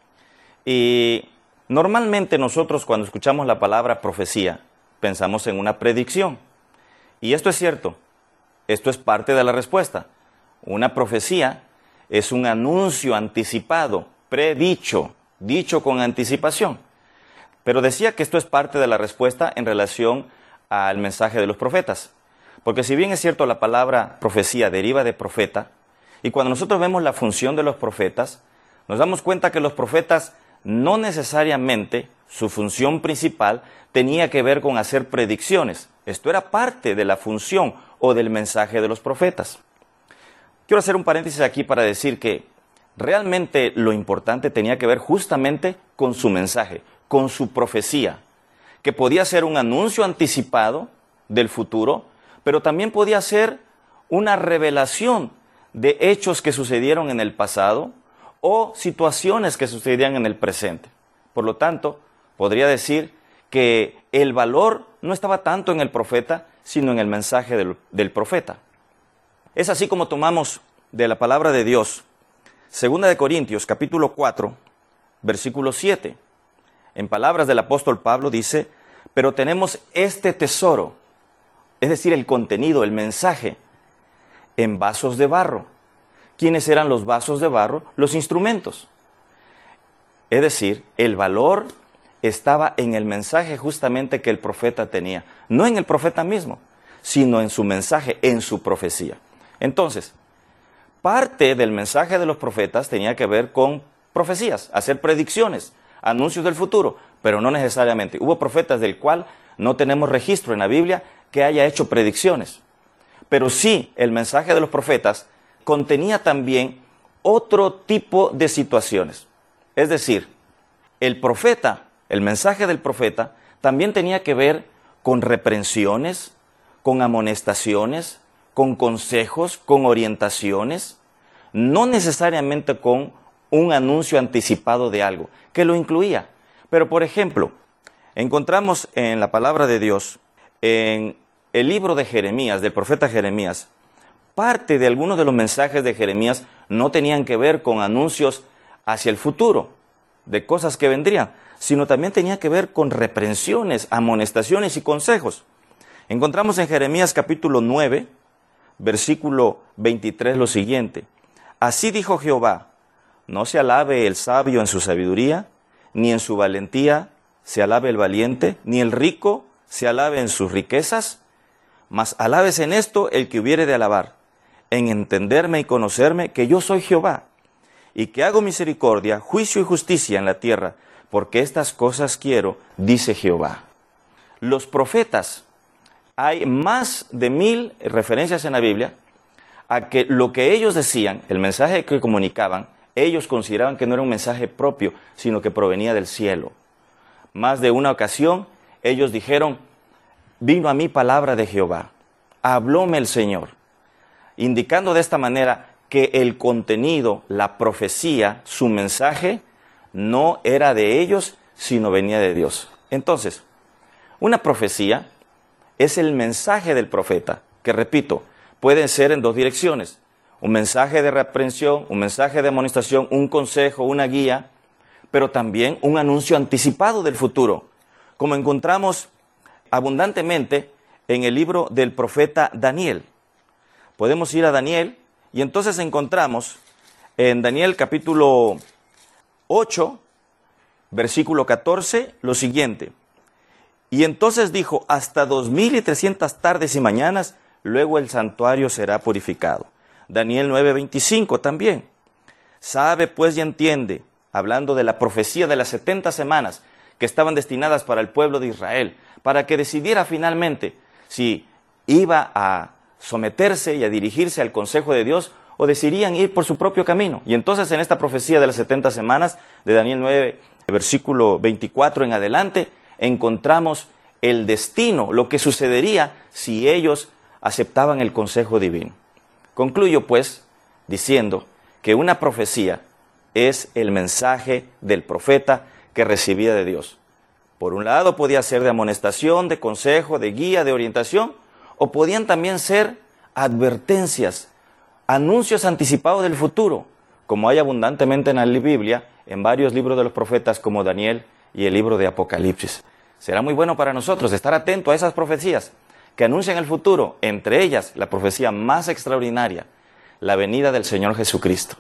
Y normalmente nosotros cuando escuchamos la palabra profecía pensamos en una predicción. Y esto es cierto. Esto es parte de la respuesta. Una profecía es un anuncio anticipado, predicho, dicho con anticipación. Pero decía que esto es parte de la respuesta en relación al mensaje de los profetas. Porque si bien es cierto la palabra profecía deriva de profeta, y cuando nosotros vemos la función de los profetas, nos damos cuenta que los profetas no necesariamente su función principal tenía que ver con hacer predicciones. Esto era parte de la función o del mensaje de los profetas. Quiero hacer un paréntesis aquí para decir que realmente lo importante tenía que ver justamente con su mensaje, con su profecía, que podía ser un anuncio anticipado del futuro, pero también podía ser una revelación de hechos que sucedieron en el pasado o situaciones que sucedían en el presente. Por lo tanto, podría decir que el valor no estaba tanto en el profeta, sino en el mensaje del profeta. Es así como tomamos de la palabra de Dios, 2 Corintios, capítulo 4, versículo 7. En palabras del apóstol Pablo dice, pero tenemos este tesoro, es decir, el contenido, el mensaje, en vasos de barro. ¿Quiénes eran los vasos de barro? Los instrumentos. Es decir, el valor estaba en el mensaje justamente que el profeta tenía. No en el profeta mismo, sino en su mensaje, en su profecía. Entonces, parte del mensaje de los profetas tenía que ver con profecías, hacer predicciones, anuncios del futuro, pero no necesariamente. Hubo profetas del cual no tenemos registro en la Biblia que haya hecho predicciones. Pero sí, el mensaje de los profetas contenía también otro tipo de situaciones. Es decir, el profeta, el mensaje del profeta, también tenía que ver con reprensiones, con amonestaciones, con consejos, con orientaciones, no necesariamente con un anuncio anticipado de algo, que lo incluía. Pero, por ejemplo, encontramos en la palabra de Dios, en el libro de Jeremías, del profeta Jeremías, parte de algunos de los mensajes de Jeremías no tenían que ver con anuncios hacia el futuro, de cosas que vendrían, sino también tenía que ver con reprensiones, amonestaciones y consejos. Encontramos en Jeremías capítulo 9, versículo 23 lo siguiente. Así dijo Jehová, no se alabe el sabio en su sabiduría, ni en su valentía se alabe el valiente, ni el rico se alabe en sus riquezas, mas alabes en esto el que hubiere de alabar, en entenderme y conocerme que yo soy Jehová, y que hago misericordia, juicio y justicia en la tierra, porque estas cosas quiero, dice Jehová. Los profetas, hay más de 1000 referencias en la Biblia a que lo que ellos decían, el mensaje que comunicaban, ellos consideraban que no era un mensaje propio, sino que provenía del cielo. Más de una ocasión, ellos dijeron, vino a mí palabra de Jehová, hablóme el Señor, indicando de esta manera que el contenido, la profecía, su mensaje, no era de ellos, sino venía de Dios. Entonces, una profecía es el mensaje del profeta, que repito, puede ser en dos direcciones. Un mensaje de reprensión, un mensaje de amonestación, un consejo, una guía, pero también un anuncio anticipado del futuro, como encontramos abundantemente en el libro del profeta Daniel. Podemos ir a Daniel y entonces encontramos en Daniel capítulo 8, versículo 14, lo siguiente. Y entonces dijo, hasta 2300 tardes y mañanas, luego el santuario será purificado. Daniel 9:25 también. Sabe pues y entiende, hablando de la profecía de las 70 semanas que estaban destinadas para el pueblo de Israel, para que decidiera finalmente si iba a someterse y a dirigirse al consejo de Dios o decidían ir por su propio camino. Y entonces en esta profecía de las 70 semanas de Daniel 9, versículo 24 en adelante, encontramos el destino, lo que sucedería si ellos aceptaban el consejo divino. Concluyo, pues, diciendo que una profecía es el mensaje del profeta que recibía de Dios. Por un lado podía ser de amonestación, de consejo, de guía, de orientación, o podían también ser advertencias, anuncios anticipados del futuro, como hay abundantemente en la Biblia, en varios libros de los profetas como Daniel y el libro de Apocalipsis. Será muy bueno para nosotros estar atentos a esas profecías que anuncian el futuro, entre ellas la profecía más extraordinaria, la venida del Señor Jesucristo.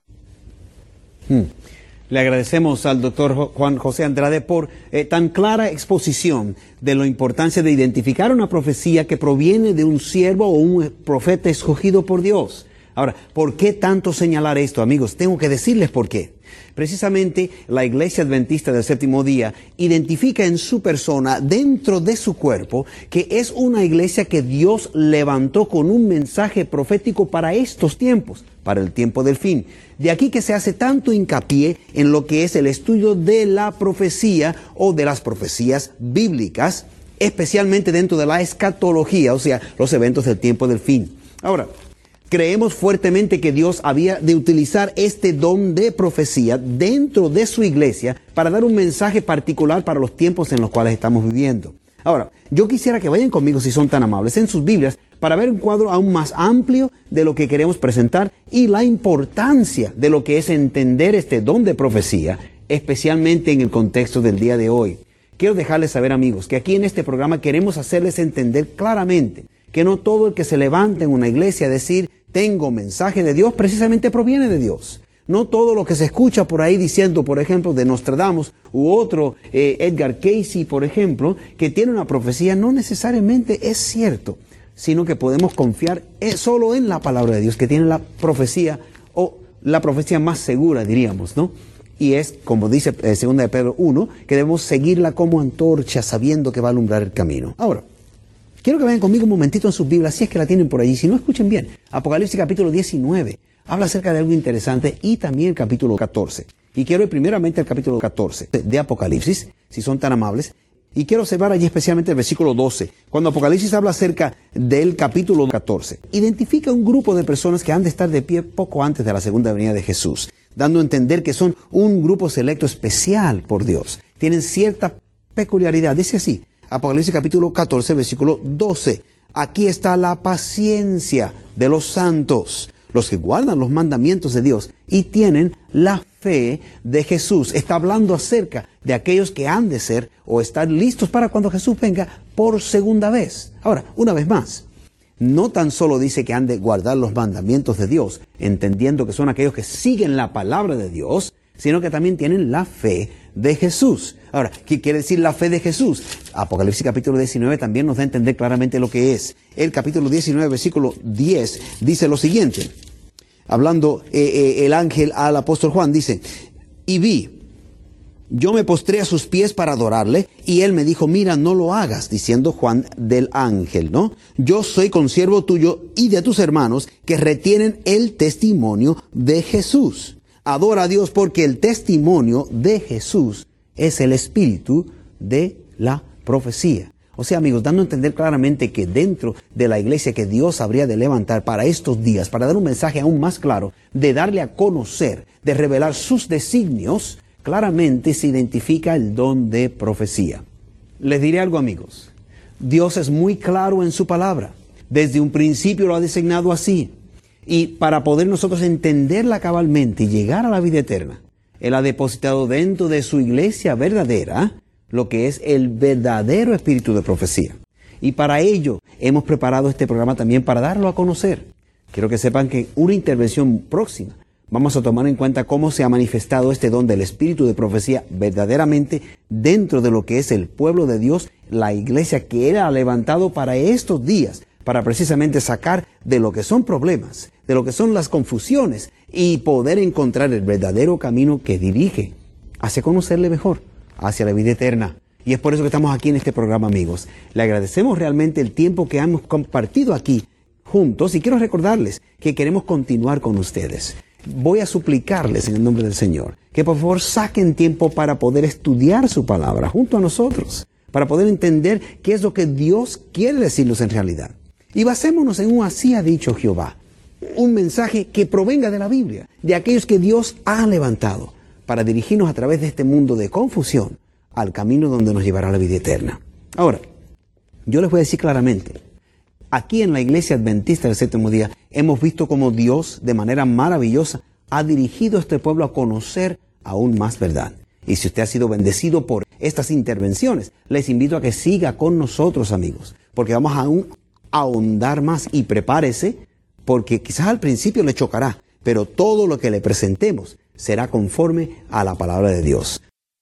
Le agradecemos al doctor Juan José Andrade por tan clara exposición de la importancia de identificar una profecía que proviene de un siervo o un profeta escogido por Dios. Ahora, ¿por qué tanto señalar esto, amigos? Tengo que decirles por qué. Precisamente la Iglesia Adventista del Séptimo Día identifica en su persona, dentro de su cuerpo, que es una iglesia que Dios levantó con un mensaje profético para estos tiempos, para el tiempo del fin. De aquí que se hace tanto hincapié en lo que es el estudio de la profecía o de las profecías bíblicas, especialmente dentro de la escatología, o sea, los eventos del tiempo del fin. Ahora, creemos fuertemente que Dios había de utilizar este don de profecía dentro de su iglesia para dar un mensaje particular para los tiempos en los cuales estamos viviendo. Ahora, yo quisiera que vayan conmigo, si son tan amables, en sus Biblias para ver un cuadro aún más amplio de lo que queremos presentar y la importancia de lo que es entender este don de profecía, especialmente en el contexto del día de hoy. Quiero dejarles saber, amigos, que aquí en este programa queremos hacerles entender claramente que no todo el que se levanta en una iglesia a decir tengo mensaje de Dios precisamente proviene de Dios. No todo lo que se escucha por ahí diciendo, por ejemplo, de Nostradamus u otro, Edgar Cayce, por ejemplo, que tiene una profecía, no necesariamente es cierto, sino que podemos confiar solo en la palabra de Dios, que tiene la profecía o la profecía más segura, diríamos, ¿no? Y es, como dice 2 de Pedro 1, que debemos seguirla como antorcha sabiendo que va a alumbrar el camino. Ahora, quiero que vayan conmigo un momentito en sus Biblias, si es que la tienen por allí. Si no, escuchen bien. Apocalipsis capítulo 19. Habla acerca de algo interesante y también el capítulo 14. Y quiero ir primeramente al capítulo 14 de Apocalipsis, si son tan amables. Y quiero observar allí especialmente el versículo 12. Cuando Apocalipsis habla acerca del capítulo 14, identifica un grupo de personas que han de estar de pie poco antes de la segunda venida de Jesús, dando a entender que son un grupo selecto especial por Dios. Tienen cierta peculiaridad. Dice así, Apocalipsis capítulo 14, versículo 12. Aquí está la paciencia de los santos, los que guardan los mandamientos de Dios y tienen la fe de Jesús. Está hablando acerca de aquellos que han de ser o estar listos para cuando Jesús venga por segunda vez. Ahora, una vez más, no tan solo dice que han de guardar los mandamientos de Dios, entendiendo que son aquellos que siguen la palabra de Dios, sino que también tienen la fe de Jesús. Ahora, ¿qué quiere decir la fe de Jesús? Apocalipsis capítulo 19 también nos da a entender claramente lo que es. El capítulo 19, versículo 10, dice lo siguiente. Hablando el ángel al apóstol Juan, dice, y vi, yo me postré a sus pies para adorarle, y él me dijo, mira, no lo hagas, diciendo Juan del ángel, ¿no? Yo soy consiervo tuyo y de tus hermanos que retienen el testimonio de Jesús. Adora a Dios porque el testimonio de Jesús es el espíritu de la profecía. O sea, amigos, dando a entender claramente que dentro de la iglesia que Dios habría de levantar para estos días, para dar un mensaje aún más claro, de darle a conocer, de revelar sus designios, claramente se identifica el don de profecía. Les diré algo, amigos. Dios es muy claro en su palabra. Desde un principio lo ha designado así. Y para poder nosotros entenderla cabalmente y llegar a la vida eterna, Él ha depositado dentro de su iglesia verdadera lo que es el verdadero espíritu de profecía. Y para ello hemos preparado este programa también para darlo a conocer. Quiero que sepan que en una intervención próxima vamos a tomar en cuenta cómo se ha manifestado este don del espíritu de profecía verdaderamente dentro de lo que es el pueblo de Dios, la iglesia que Él ha levantado para estos días, para precisamente sacar de lo que son problemas, de lo que son las confusiones y poder encontrar el verdadero camino que dirige hacia conocerle mejor, hacia la vida eterna. Y es por eso que estamos aquí en este programa, amigos. Le agradecemos realmente el tiempo que hemos compartido aquí juntos y quiero recordarles que queremos continuar con ustedes. Voy a suplicarles en el nombre del Señor que por favor saquen tiempo para poder estudiar su palabra junto a nosotros, para poder entender qué es lo que Dios quiere decirnos en realidad. Y basémonos en un así ha dicho Jehová. un mensaje que provenga de la Biblia, de aquellos que Dios ha levantado para dirigirnos a través de este mundo de confusión al camino donde nos llevará la vida eterna. Ahora, yo les voy a decir claramente, aquí en la Iglesia Adventista del Séptimo Día hemos visto cómo Dios de manera maravillosa ha dirigido a este pueblo a conocer aún más verdad. Y si usted ha sido bendecido por estas intervenciones, les invito a que siga con nosotros, amigos, porque vamos aún a ahondar más, y prepárese, porque quizás al principio le chocará, pero todo lo que le presentemos será conforme a la palabra de Dios.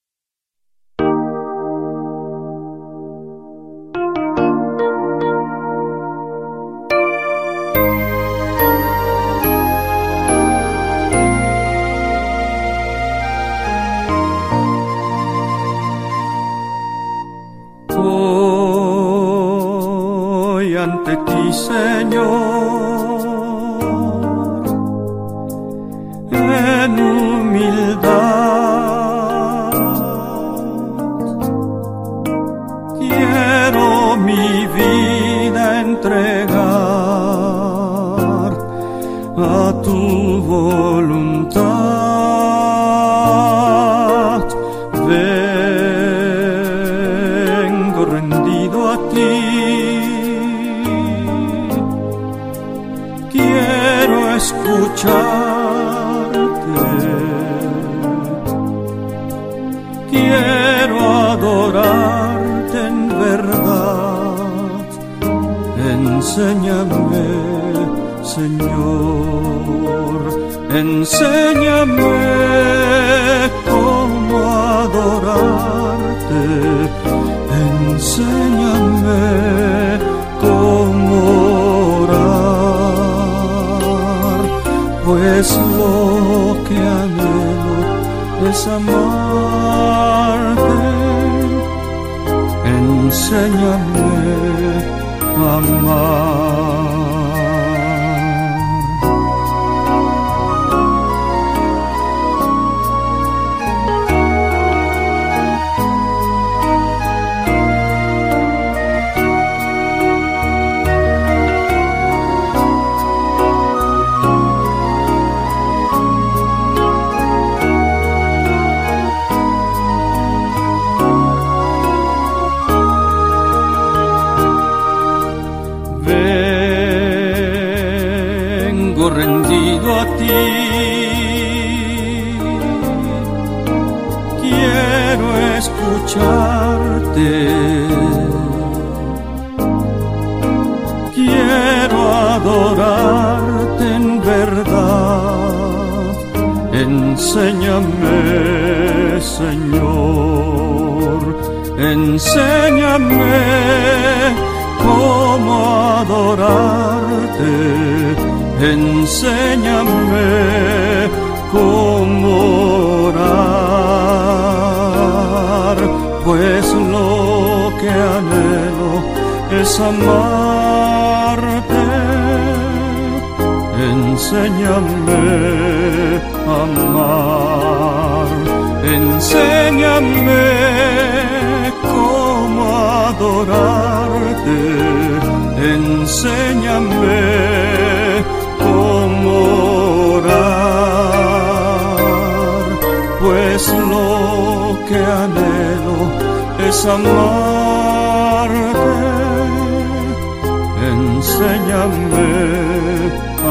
Ante ti, Señor, en humildad, quiero mi vida entregar a tu voluntad. Vengo rendido a ti. Escucharte, quiero adorarte en verdad. Enséñame, Señor, enséñame cómo adorarte. Enséñame cómo orar, pues lo que anhelo es amarte. Enséñame a amar. Rendido a ti, quiero escucharte, quiero adorarte en verdad. Enséñame, Señor, enséñame cómo adorarte. Enséñame cómo orar, pues lo que anhelo es amarte. Enséñame a amar, enséñame cómo adorarte. Enséñame cómo orar, pues lo que anhelo es amarte. Enséñame a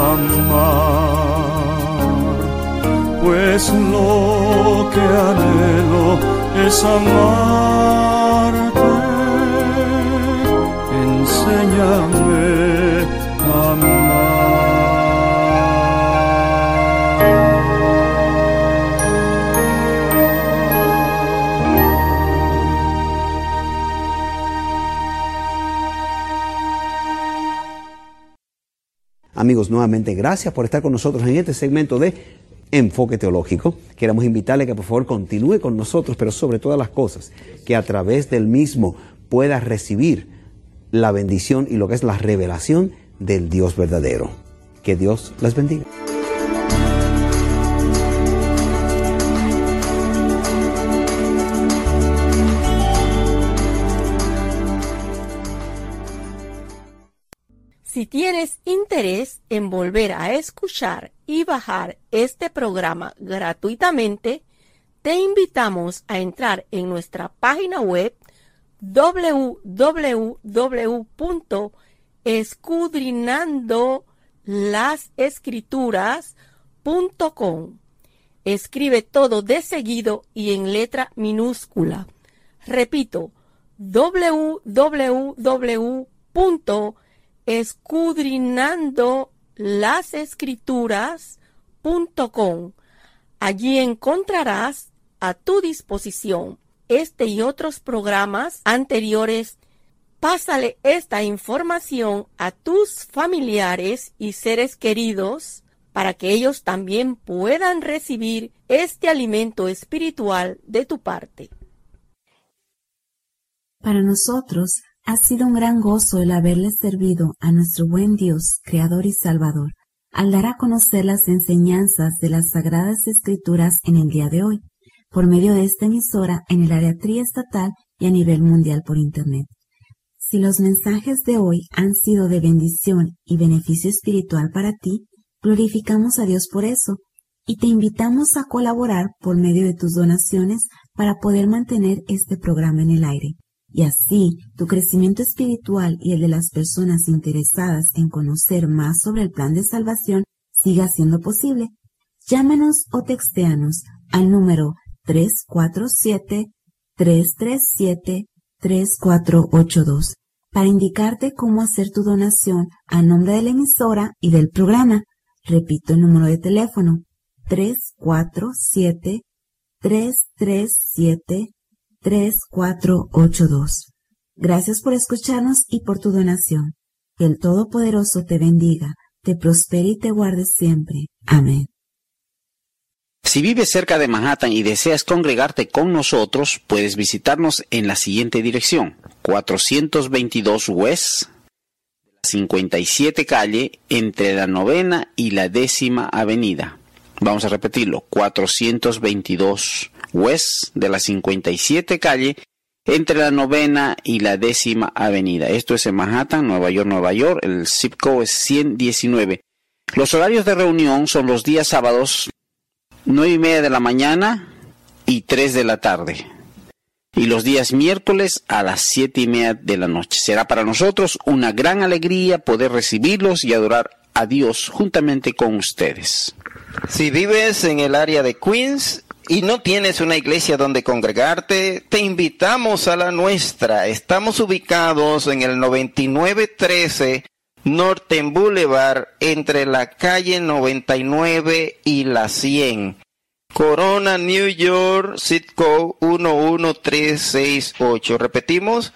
amar, pues lo que anhelo es amarte. Enséñame a amar. Amigos, nuevamente gracias por estar con nosotros en este segmento de Enfoque Teológico. Queremos invitarle que por favor continúe con nosotros, pero sobre todas las cosas, que a través del mismo pueda recibir la bendición y lo que es la revelación del Dios verdadero. Que Dios les bendiga. Si tienes interés en volver a escuchar y bajar este programa gratuitamente, te invitamos a entrar en nuestra página web www.escudriñandolaescrituras.com. Escribe todo de seguido y en letra minúscula. Repito, www.escudriñandolaescrituras.com. Allí encontrarás a tu disposición este y otros programas anteriores. Pásale esta información a tus familiares y seres queridos para que ellos también puedan recibir este alimento espiritual de tu parte. Para nosotros ha sido un gran gozo el haberle servido a nuestro buen Dios, Creador y Salvador, al dar a conocer las enseñanzas de las Sagradas Escrituras en el día de hoy, por medio de esta emisora en el área triestatal y a nivel mundial por Internet. Si los mensajes de hoy han sido de bendición y beneficio espiritual para ti, glorificamos a Dios por eso y te invitamos a colaborar por medio de tus donaciones para poder mantener este programa en el aire. Y así, tu crecimiento espiritual y el de las personas interesadas en conocer más sobre el plan de salvación siga siendo posible. Llámanos o textéanos al número 347-337-3482 para indicarte cómo hacer tu donación a nombre de la emisora y del programa. Repito el número de teléfono, 347-337-3482. Gracias por escucharnos y por tu donación. Que el Todopoderoso te bendiga, te prospere y te guarde siempre. Amén. Si vives cerca de Manhattan y deseas congregarte con nosotros, puedes visitarnos en la siguiente dirección: 422 West, 57 calle, entre la 9ª y la 10ª avenida. Vamos a repetirlo: 422 West de la 57 calle, entre la 9ª y la 10ª avenida. Esto es en Manhattan, Nueva York. El zip code es 119. Los horarios de reunión son los días sábados, 9:30 de la mañana y 3 de la tarde. Y los días miércoles a las 7:30 de la noche. Será para nosotros una gran alegría poder recibirlos y adorar a Dios juntamente con ustedes. Si vives en el área de Queens y no tienes una iglesia donde congregarte, te invitamos a la nuestra. Estamos ubicados en el 9913 Norton Boulevard, entre la calle 99 y la 100. Corona, New York, zip code 11368. Repetimos,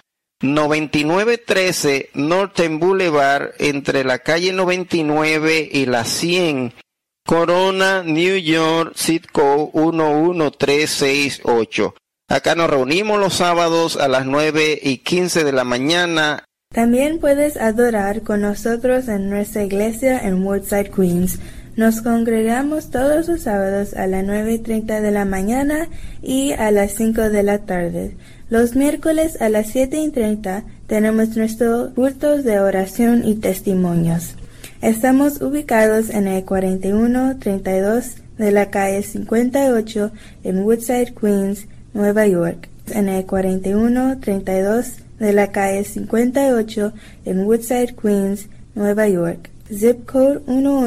9913 Norton Boulevard, entre la calle 99 y la 100. Corona, New York, zip code 11368. Acá nos reunimos los sábados a las 9:15 de la mañana. También puedes adorar con nosotros en nuestra iglesia en Woodside, Queens. Nos congregamos todos los sábados a las 9:30 de la mañana y a las 5 de la tarde. Los miércoles a las 7:30 tenemos nuestros cultos de oración y testimonios. Estamos ubicados en el 4132 de la calle 58 en Woodside, Queens, Nueva York. En el 4132 de la calle 58 en Woodside, Queens, Nueva York. Zip code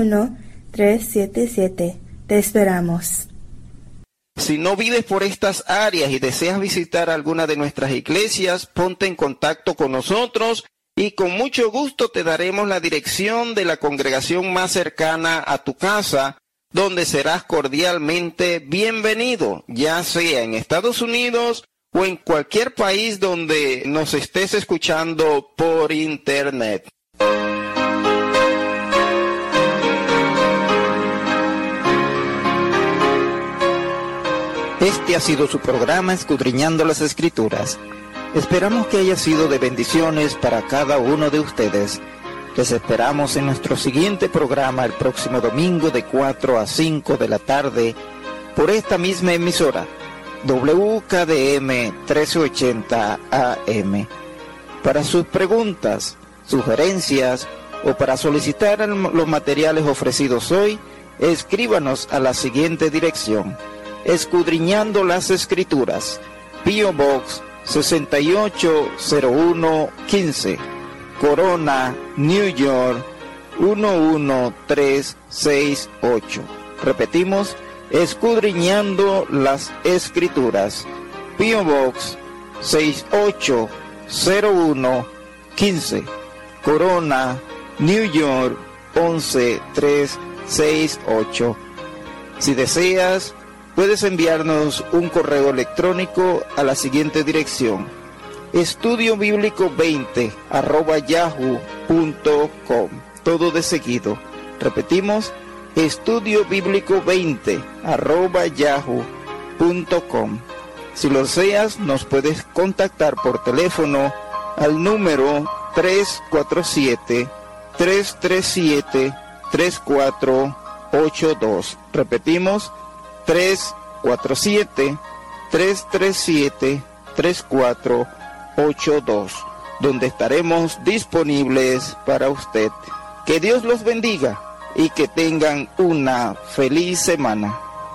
11377. Te esperamos. Si no vives por estas áreas y deseas visitar alguna de nuestras iglesias, ponte en contacto con nosotros y con mucho gusto te daremos la dirección de la congregación más cercana a tu casa, donde serás cordialmente bienvenido, ya sea en Estados Unidos o en cualquier país donde nos estés escuchando por internet. Este ha sido su programa Escudriñando las Escrituras. Esperamos que haya sido de bendiciones para cada uno de ustedes. Les esperamos en nuestro siguiente programa el próximo domingo de 4 a 5 de la tarde por esta misma emisora, WKDM 1380 AM. Para sus preguntas, sugerencias o para solicitar los materiales ofrecidos hoy, escríbanos a la siguiente dirección: Escudriñando las Escrituras, P.O. Box 680115, Corona, New York 11368. Repetimos: Escudriñando las Escrituras, P.O. Box 680115, Corona, New York 11368. Si deseas, puedes enviarnos un correo electrónico a la siguiente dirección: estudiobíblico20@yahoo.com. Todo de seguido. Repetimos: estudiobíblico20@yahoo.com. Si lo deseas, nos puedes contactar por teléfono al número 347-337-3482. Repetimos: 347-337-3482, donde estaremos disponibles para usted. Que Dios los bendiga y que tengan una feliz semana.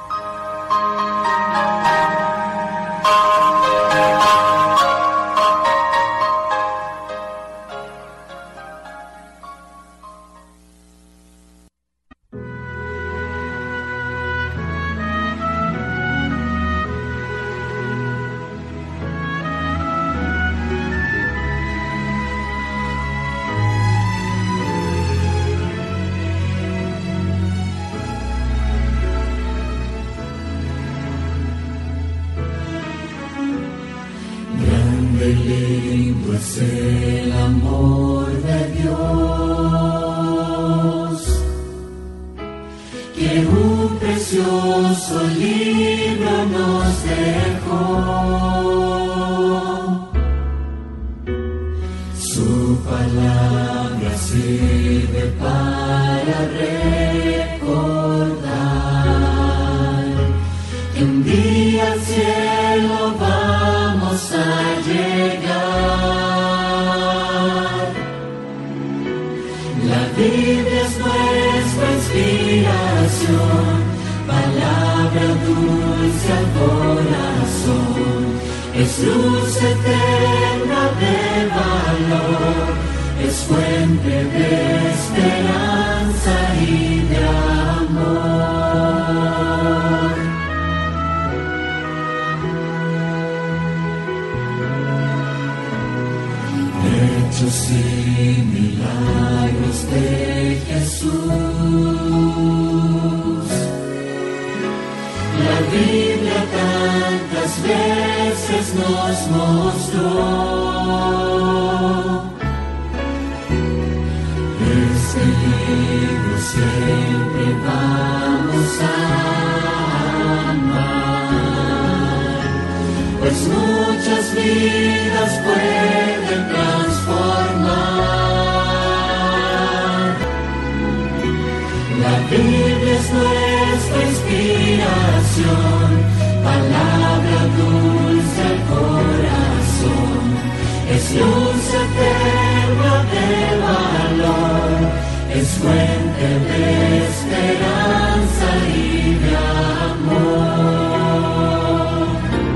Lindo es el amor de Dios, que un precioso libro nos dejó. Su palabra sirve para recordar que un día al cielo vamos a llegar. La Biblia es nuestra inspiración, palabra dulce al corazón, es luz eterna de valor, es fuente de esperanza y de amor. Hechos y milagros de Jesús, la Biblia tantas veces nos mostró. Este libro siempre vamos a amar, pues muchas vidas pueden transformar. La Biblia es nuestra inspiración, palabra dulce al corazón, es luz eterna de valor, es fuente de esperanza y de amor.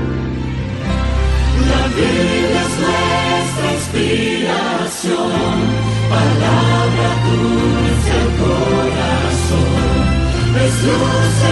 La Biblia es nuestra inspiración, palabra dulce al corazón, es luz